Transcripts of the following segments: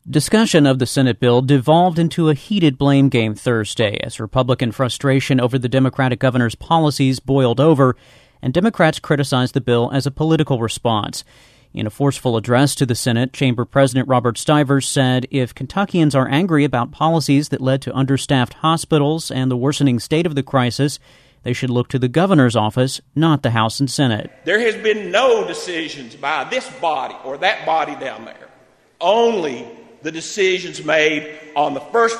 Discussion of the Senate bill devolved into a heated blame game Thursday as Republican frustration over the Democratic governor's policies boiled over, and Democrats criticized the bill as a political response. In a forceful address to the Senate, Chamber President Robert Stivers said if Kentuckians are angry about policies that led to understaffed hospitals and the worsening state of the crisis, they should look to the governor's office, not the House and Senate. There has been no decisions by this body or that body down there. Only the decisions made on the first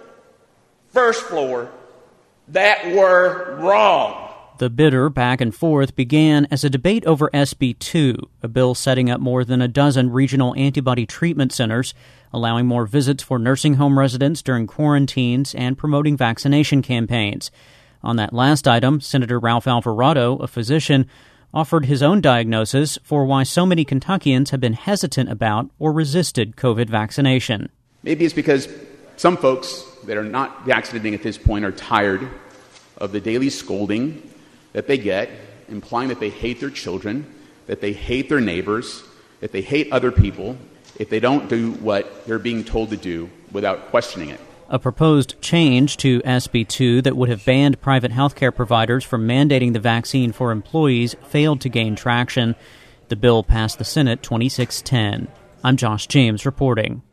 floor that were wrong. The bitter back and forth began as a debate over SB 2, a bill setting up more than a dozen regional antibody treatment centers, allowing more visits for nursing home residents during quarantines and promoting vaccination campaigns. On that last item, Senator Ralph Alvarado, a physician, offered his own diagnosis for why so many Kentuckians have been hesitant about or resisted COVID vaccination. Maybe it's because some folks that are not vaccinating at this point are tired of the daily scolding that they get, implying that they hate their children, that they hate their neighbors, that they hate other people if they don't do what they're being told to do without questioning it. A proposed change to SB 2 that would have banned private healthcare providers from mandating the vaccine for employees failed to gain traction. The bill passed the Senate 26-10. I'm Josh James reporting.